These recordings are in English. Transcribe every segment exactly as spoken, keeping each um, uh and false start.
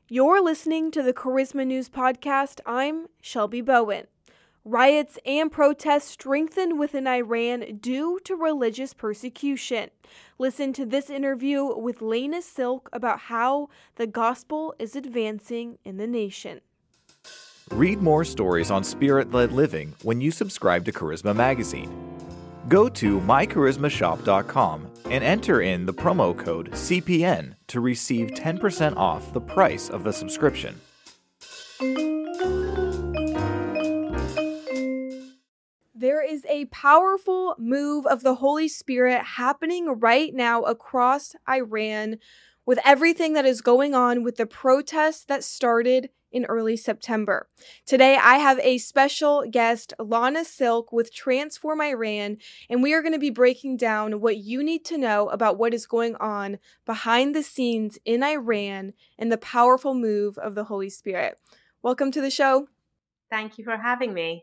You're listening to the Charisma News Podcast. I'm Shelby Bowen. Riots and protests strengthened within Iran due to religious persecution. Listen to this interview with Lena Silk about how the gospel is advancing in the nation. Read more stories on spirit-led living when you subscribe to Charisma Magazine. Go to my charisma shop dot com and enter in the promo code C P N to receive ten percent off the price of the subscription. There is a powerful move of the Holy Spirit happening right now across Iran with everything that is going on with the protests that started in early September. Today, I have a special guest, Lena Silk with Transform Iran, and we are going to be breaking down what you need to know about what is going on behind the scenes in Iran and the powerful move of the Holy Spirit. Welcome to the show. Thank you for having me.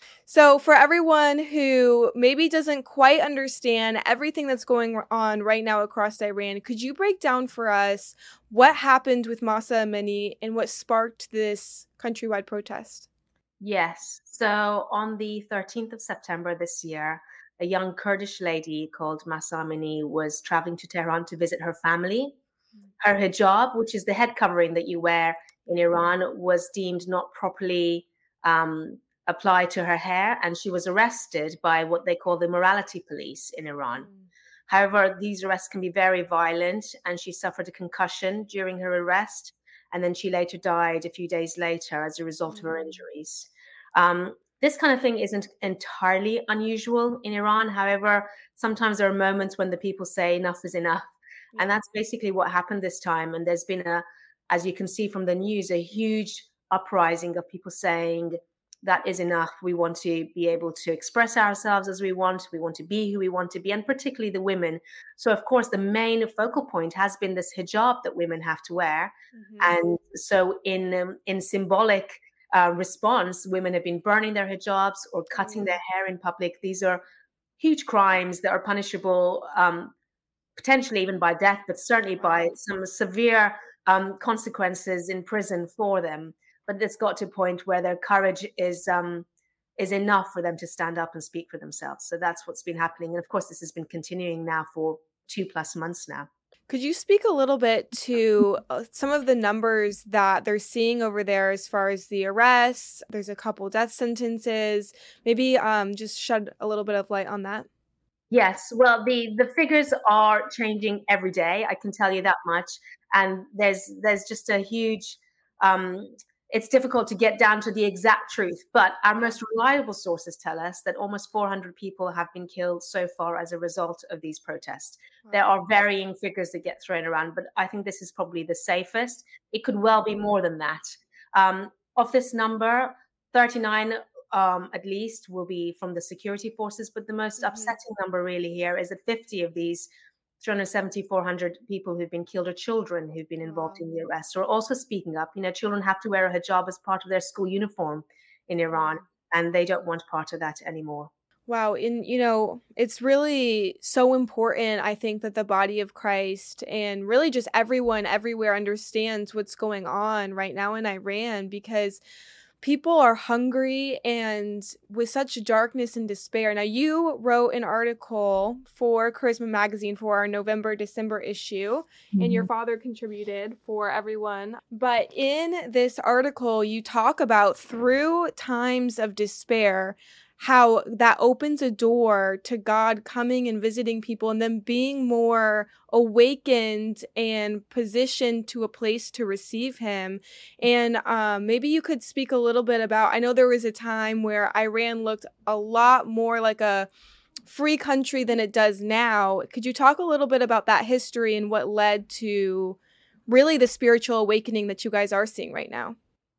So for everyone who maybe doesn't quite understand everything that's going on right now across Iran, could you break down for us what happened with Mahsa Amini and what sparked this countrywide protest? Yes. So on the thirteenth of September this year, a young Kurdish lady called Mahsa Amini was traveling to Tehran to visit her family. Her hijab, which is the head covering that you wear in Iran, was deemed not properly um, applied to her hair, and she was arrested by what they call the morality police in Iran. Mm. However, these arrests can be very violent, and she suffered a concussion during her arrest, and then she later died a few days later as a result mm. of her injuries. Um, this kind of thing isn't entirely unusual in Iran. However, sometimes there are moments when the people say enough is enough. Yeah. And that's basically what happened this time. And there's been a, as you can see from the news, a huge uprising of people saying, that is enough. We want to be able to express ourselves as we want. We want to be who we want to be, and particularly the women. So, of course, the main focal point has been this hijab that women have to wear. Mm-hmm. And so in um, in symbolic uh, response, women have been burning their hijabs or cutting mm-hmm. their hair in public. These are huge crimes that are punishable, um, potentially even by death, but certainly by some severe um, consequences in prison for them. But it's got to a point where their courage is um, is enough for them to stand up and speak for themselves. So that's what's been happening. And of course, this has been continuing now for two plus months now. Could you speak a little bit to uh, some of the numbers that they're seeing over there as far as the arrests? There's a couple death sentences. Maybe um, just shed a little bit of light on that. Yes, well, the, the figures are changing every day. I can tell you that much. And there's there's just a huge... Um, It's difficult to get down to the exact truth, but our most reliable sources tell us that almost four hundred people have been killed so far as a result of these protests. Wow. There are varying figures that get thrown around, but I think this is probably the safest. It could well be more than that. Um, of this number, thirty-nine um, at least will be from the security forces, but the most mm-hmm. upsetting number really here is that fifty of these three hundred seventy, four hundred people who've been killed are children who've been involved wow. in the arrest or also speaking up. You know, children have to wear a hijab as part of their school uniform in Iran, and they don't want part of that anymore. Wow. And, you know, it's really so important, I think, that the body of Christ and really just everyone everywhere understands what's going on right now in Iran, because people are hungry and with such darkness and despair. Now, you wrote an article for Charisma Magazine for our November, December issue, mm-hmm. and your father contributed for everyone. But in this article, you talk about through times of despair, how that opens a door to God coming and visiting people and them being more awakened and positioned to a place to receive him. And um, maybe you could speak a little bit about, I know there was a time where Iran looked a lot more like a free country than it does now. Could you talk a little bit about that history and what led to really the spiritual awakening that you guys are seeing right now?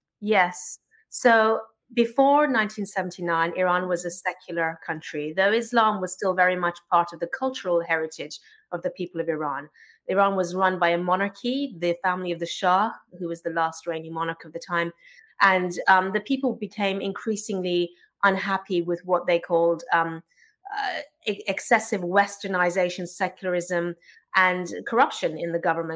Yes. So before nineteen seventy-nine, Iran was a secular country, though Islam was still very much part of the cultural heritage of the people of Iran. Iran was run by a monarchy, the family of the Shah, who was the last reigning monarch of the time. And um, the people became increasingly unhappy with what they called um, uh, excessive westernization, secularism, and corruption in the government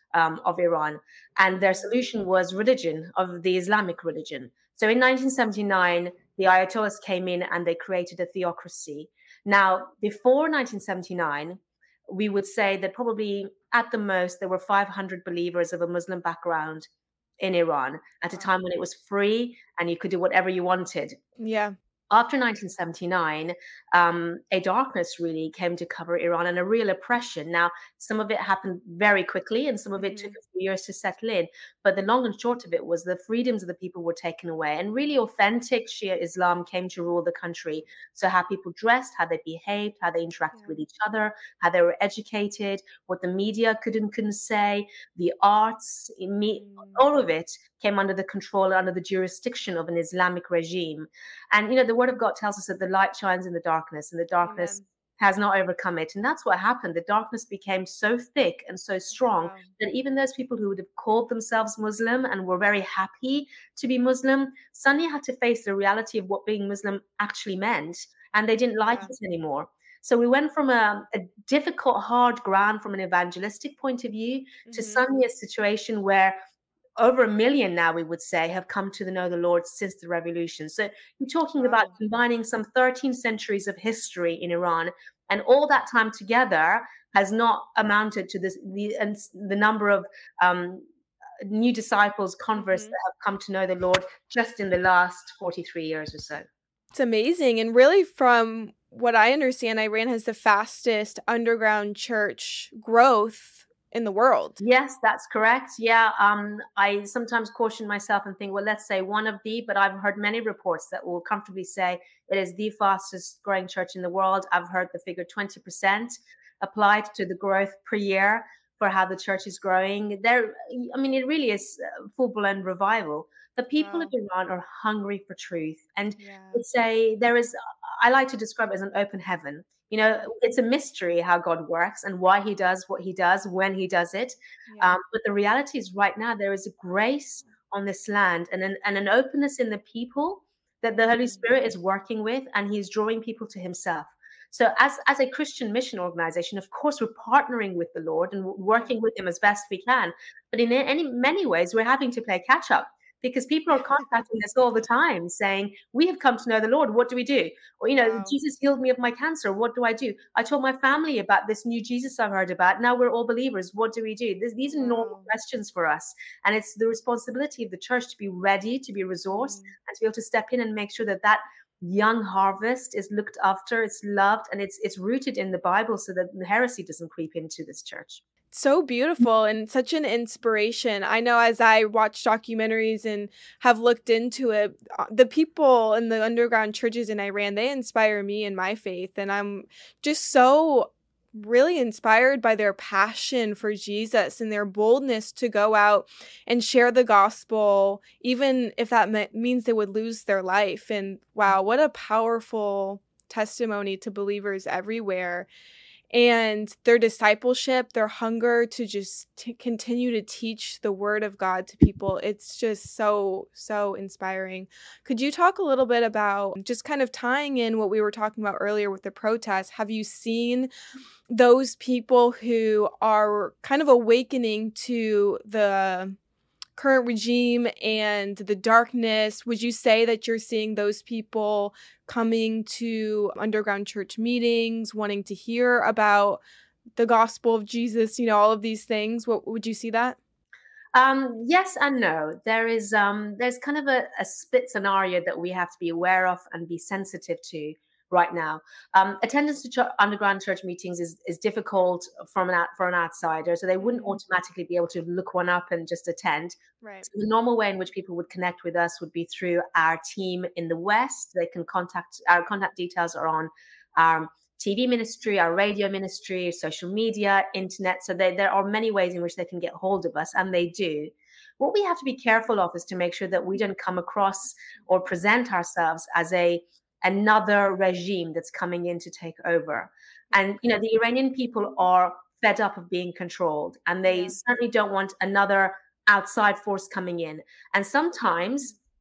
um, of Iran. And their solution was religion, of the Islamic religion. So in nineteen seventy-nine, the Ayatollahs came in and they created a theocracy. Now, before nineteen seventy-nine, we would say that probably at the most there were five hundred believers of a Muslim background in Iran at a time when it was free and you could do whatever you wanted. Yeah. After nineteen seventy-nine, um, a darkness really came to cover Iran and a real oppression. Now, some of it happened very quickly and some of it Mhm. took a few years to settle in. But the long and short of it was the freedoms of the people were taken away. And really authentic Shia Islam came to rule the country. So how people dressed, how they behaved, how they interacted Yeah. with each other, how they were educated, what the media could and couldn't say, the arts, me- Mm. all of it came under the control, under the jurisdiction of an Islamic regime. And, you know, the word of God tells us that the light shines in the darkness and the darkness Amen. has not overcome it. And that's what happened. The darkness became so thick and so strong Wow. that even those people who would have called themselves Muslim and were very happy to be Muslim suddenly had to face the reality of what being Muslim actually meant. And they didn't like Yeah. it anymore. So we went from a, a difficult, hard ground from an evangelistic point of view to Mhm. suddenly a situation where over a million now, we would say, have come to know the Lord since the revolution. So you're talking about Wow. combining some thirteen centuries of history in Iran, and all that time together has not amounted to this the and s- the number of um, new disciples, converts Mhm. that have come to know the Lord just in the last forty-three years or so. It's amazing. And really, from what I understand, Iran has the fastest underground church growth in the world. Yes, that's correct. Yeah, um, I sometimes caution myself and think, well, let's say one of the, but I've heard many reports that will comfortably say it is the fastest growing church in the world. I've heard the figure twenty percent applied to the growth per year for how the church is growing. There, I mean, it really is full blown revival. The people of Wow. Iran are hungry for truth, and Yeah. it's a there is. I like to describe it as an open heaven. You know, it's a mystery how God works and why He does what He does when He does it. Yeah. Um, but the reality is, right now, there is a grace on this land and an, and an openness in the people that the Holy Mhm. Spirit is working with, and He's drawing people to Himself. So, as, as a Christian mission organization, of course, we're partnering with the Lord and working Yeah. with Him as best we can. But in any many ways, we're having to play catch up because people are contacting us all the time saying, "We have come to know the Lord. What do we do?" Or, you know, Wow. Jesus healed me of my cancer. What do I do? I told my family about this new Jesus I've heard about. Now we're all believers. What do we do? This, these are normal Wow. questions for us. And it's the responsibility of the church to be ready, to be resourced, Mm. and to be able to step in and make sure that that young harvest is looked after, it's loved, and it's it's rooted in the Bible so that heresy doesn't creep into this church. So beautiful and such an inspiration. I know as I watch documentaries and have looked into it, uh, the people in the underground churches in Iran, they inspire me in my faith. And I'm just so really inspired by their passion for Jesus and their boldness to go out and share the gospel, even if that me- means they would lose their life. And wow, what a powerful testimony to believers everywhere. And their discipleship, their hunger to just t- continue to teach the word of God to people. It's just so, so inspiring. Could you talk a little bit about just kind of tying in what we were talking about earlier with the protests? Have you seen those people who are kind of awakening to the current regime and the darkness? Would you say that you're seeing those people coming to underground church meetings, wanting to hear about the gospel of Jesus, you know, all of these things? What would you see that? Um, yes and no. There is um, there's kind of a, a split scenario that we have to be aware of and be sensitive to right now. Um, attendance to ch- underground church meetings is is difficult from an out, for an outsider, so they wouldn't Mhm. automatically be able to look one up and just attend. Right. So the normal way in which people would connect with us would be through our team in the West. They can contact our contact details are on our T V ministry, our radio ministry, social media, internet. So they, there are many ways in which they can get hold of us, and they do. What we have to be careful of is to make sure that we don't come across or present ourselves as a another regime that's coming in to take over. And you know, the Iranian people are fed up of being controlled, and they Yeah. certainly don't want another outside force coming in. And sometimes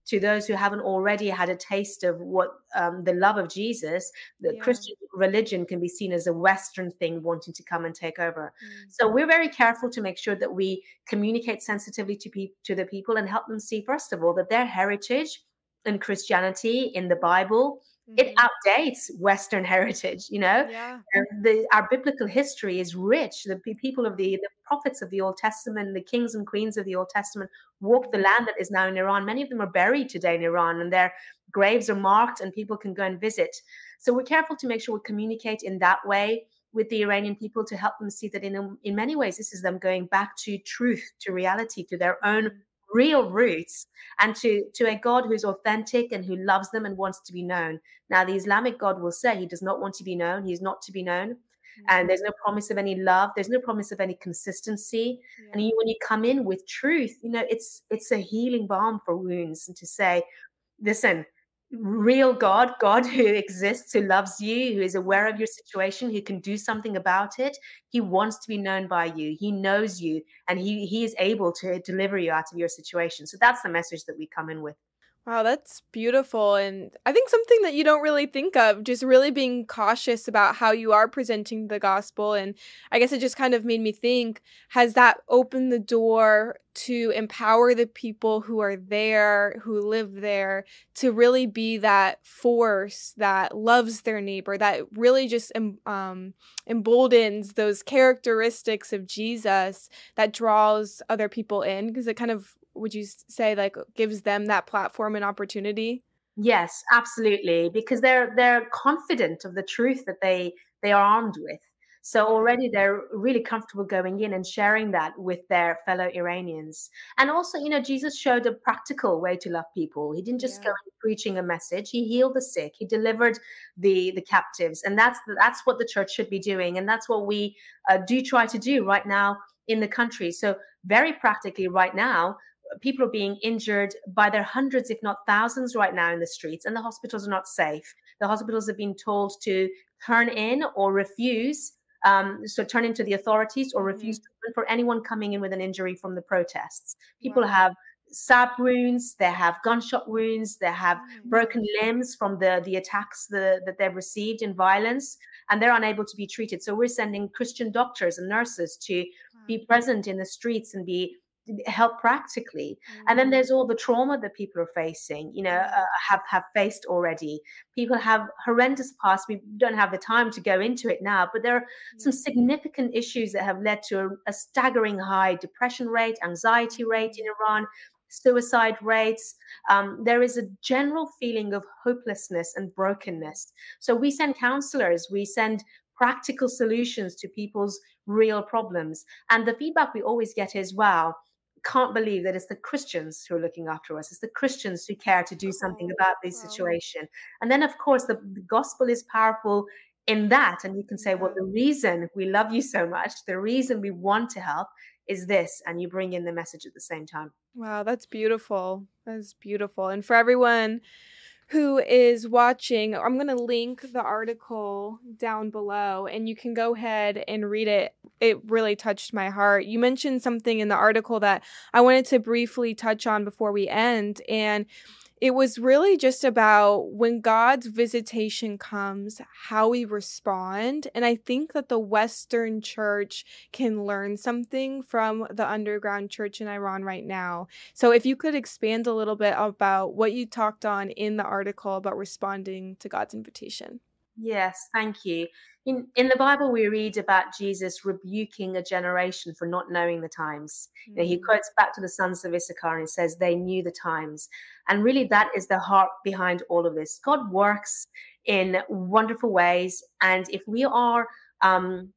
to those who haven't already had a taste of what um, the love of Jesus, the Yeah. Christian religion can be seen as a Western thing wanting to come and take over. Mm. So we're very careful to make sure that we communicate sensitively to, pe- to the people and help them see, first of all, that their heritage in Christianity, in the Bible, it Mhm. outdates Western heritage, you know. Yeah. And the, our biblical history is rich. The pe- people of the, the prophets of the Old Testament, the kings and queens of the Old Testament walked the land that is now in Iran. Many of them are buried today in Iran, and their graves are marked and people can go and visit. So we're careful to make sure we communicate in that way with the Iranian people to help them see that in, in many ways, this is them going back to truth, to reality, to their own Mhm. real roots, and to, to a God who's authentic and who loves them and wants to be known. Now, the Islamic God will say he does not want to be known. He's not to be known. And Mhm. there's no promise of any love. There's no promise of any consistency. And Yeah. you, when you come in with truth, you know, it's it's a healing balm for wounds. And to say, listen, real God, God who exists, who loves you, who is aware of your situation, who can do something about it. He wants to be known by you. He knows you, and he he is able to deliver you out of your situation. So that's the message that we come in with. Wow, that's beautiful. And I think something that you don't really think of, just really being cautious about how you are presenting the gospel. And I guess it just kind of made me think, has that opened the door to empower the people who are there, who live there, to really be that force that loves their neighbor, that really just em- um, emboldens those characteristics of Jesus that draws other people in? Because it kind of, would you s- say, like, gives them that platform and opportunity? Yes, absolutely, because they're they're confident of the truth that they they are armed with. So Yeah. already they're really comfortable going in and sharing that with their fellow Iranians. And also, you know, Jesus showed a practical way to love people. He didn't just go Yeah. in preaching a message. He healed the sick. He delivered the the captives, and that's that's what the church should be doing, and that's what we uh, do try to do right now in the country. So very practically, right now, people are being injured by their hundreds, if not thousands, right now in the streets, and the hospitals are not safe. The hospitals have been told to turn in or refuse, um, so turn into the authorities or refuse Mhm. treatment for anyone coming in with an injury from the protests. People Wow. have stab wounds, they have gunshot wounds, they have Oh my broken gosh. limbs from the, the attacks the, that they've received in violence, and they're unable to be treated. So we're sending Christian doctors and nurses to Wow. be present in the streets and be help practically. And then Mm. there's all the trauma that people are facing, you know, Yeah. uh, have have faced already. People have horrendous past. We don't have the time to go into it now, but there are some Yeah. significant issues that have led to a, a staggering high depression rate, anxiety rate in Mm. Iran, suicide rates. Um, there is a general feeling of hopelessness and Mm. brokenness. So we send counselors, we send practical solutions to people's real problems. And the feedback we always get is, wow, can't believe that it's the Christians who are looking after us. It's the Christians who care to do something Oh, about this wow. situation. And then, of course, the, the gospel is powerful in that. And you can say, well, Yeah. the reason we love you so much, the reason we want to help is this. And you bring in the message at the same time. Wow, that's beautiful. That's beautiful. And for everyone who is watching, I'm going to link the article down below and you can go ahead and read it. It really touched my heart. You mentioned something in the article that I wanted to briefly touch on before we end. And it was really just about when God's visitation comes, how we respond. And I think that the Western church can learn something from the underground church in Iran right now. So if you could expand a little bit about what you talked on in the article about responding to God's invitation. Yes, thank you. In in the Bible, we read about Jesus rebuking a generation for not knowing the times. You know, he Mm. quotes back to the sons of Issachar and says they knew the times. And really, that is the heart behind all of this. God works in wonderful ways, and if we are um,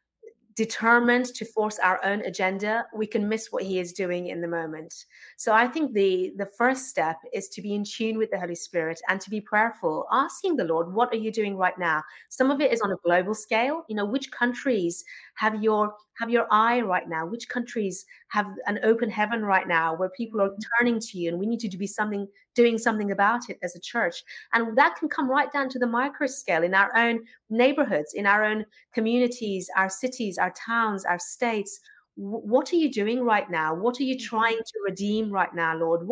determined to force our own agenda, we can miss what he is doing in the moment. So I think the the first step is to be in tune with the Holy Spirit and to be prayerful, asking the Lord, what are you doing right now? Some of it is on a global scale. You know, which countries have your have your eye right now? Which countries have an open heaven right now where people are Mm. turning to you, and we need to be something doing something about it as a church. And that can come right down to the micro scale in our own neighborhoods, in our own communities, our cities, our towns, our states. W- what are you doing right now? What are you trying Mhm. to redeem right now, Lord? What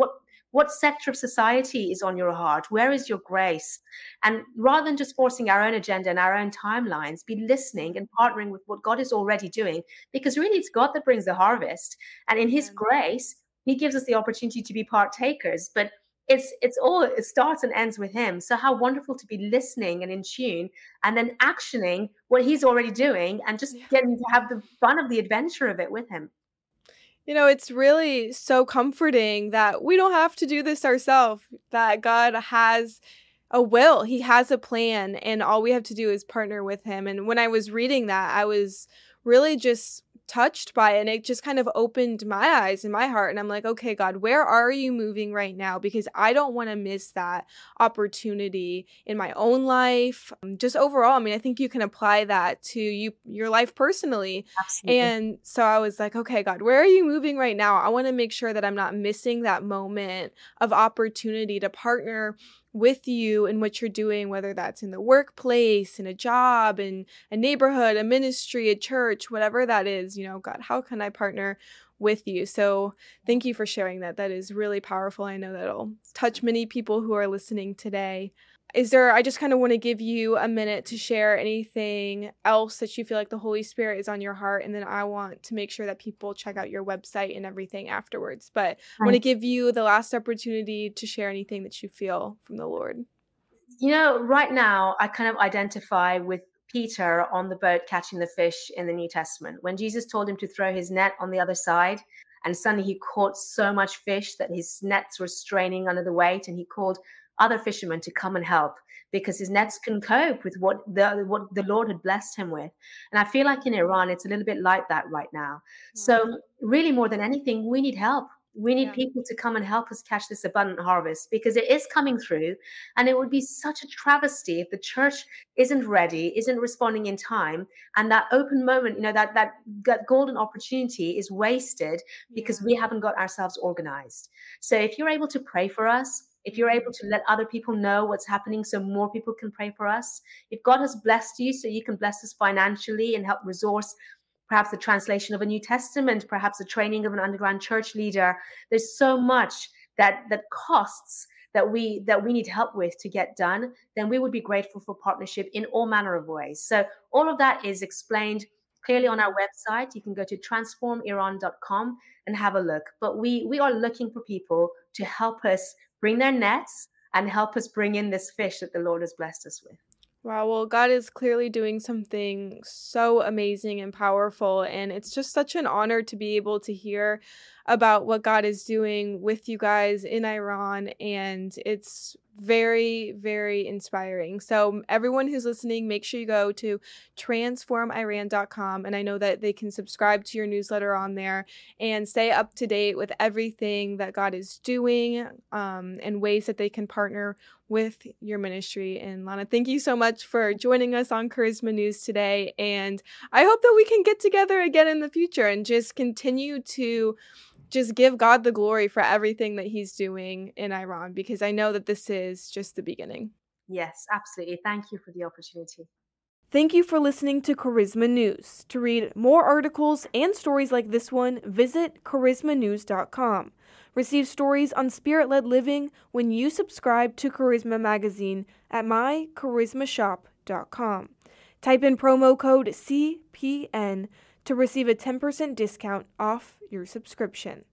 What sector of society is on your heart? Where is your grace? And rather than just forcing our own agenda and our own timelines, be listening and partnering with what God is already doing, because really it's God that brings the harvest. And in his Amen. grace, he gives us the opportunity to be partakers. But it's it's all it starts and ends with him. So how wonderful to be listening and in tune and then actioning what he's already doing and just Yeah. getting to have the fun of the adventure of it with him. You know, it's really so comforting that we don't have to do this ourselves, that God has a will, he has a plan, and all we have to do is partner with him. And when I was reading that, I was really just touched by it, and it just kind of opened my eyes and my heart. And I'm like, okay, God, where are you moving right now? Because I don't want to miss that opportunity in my own life. Um, just overall, I mean, I think you can apply that to you, your life personally. Absolutely. And so I was like, okay, God, where are you moving right now? I want to make sure that I'm not missing that moment of opportunity to partner with you in what you're doing, whether that's in the workplace, in a job, in a neighborhood, a ministry, a church, whatever that is. You know, God, how can I partner with you? So thank you for sharing that. That is really powerful. I know that'll touch many people who are listening today. Is there, I just kind of want to give you a minute to share anything else that you feel like the Holy Spirit is on your heart. And then I want to make sure that people check out your website and everything afterwards. But I want to give you the last opportunity to share anything that you feel from the Lord. You know, right now, I kind of identify with Peter on the boat catching the fish in the New Testament. When Jesus told him to throw his net on the other side, and suddenly he caught so much fish that his nets were straining under the weight, and he called other fishermen to come and help because his nets couldn't cope with what the what the Lord had blessed him with. And I feel like in Iran, it's a little bit like that right now. So really, more than anything, we need help. We need Yeah. people to come and help us catch this abundant harvest because it is coming through. And it would be such a travesty if the church isn't ready, isn't responding in time, and that open moment, you know, that that, that golden opportunity is wasted because Yeah. we haven't got ourselves organized. So if you're able to pray for us, if you're able to let other people know what's happening so more people can pray for us, if God has blessed you so you can bless us financially and help resource perhaps the translation of a New Testament, perhaps the training of an underground church leader. There's so much that that costs that we that we need help with to get done, then we would be grateful for partnership in all manner of ways. So all of that is explained clearly on our website. You can go to transform iran dot com and have a look. But we we are looking for people to help us bring their nets and help us bring in this fish that the Lord has blessed us with. Wow, well, God is clearly doing something so amazing and powerful, and it's just such an honor to be able to hear about what God is doing with you guys in Iran, and it's very, very inspiring. So, everyone who's listening, make sure you go to transform iran dot com, and I know that they can subscribe to your newsletter on there and stay up to date with everything that God is doing, um, and ways that they can partner with your ministry. And Lana, thank you so much for joining us on Charisma News today. And I hope that we can get together again in the future and just continue to just give God the glory for everything that he's doing in Iran, because I know that this is just the beginning. Yes, absolutely. Thank you for the opportunity. Thank you for listening to Charisma News. To read more articles and stories like this one, visit charisma news dot com. Receive stories on spirit-led living when you subscribe to Charisma Magazine at my charisma shop dot com. Type in promo code C P N to receive a ten percent discount off your subscription.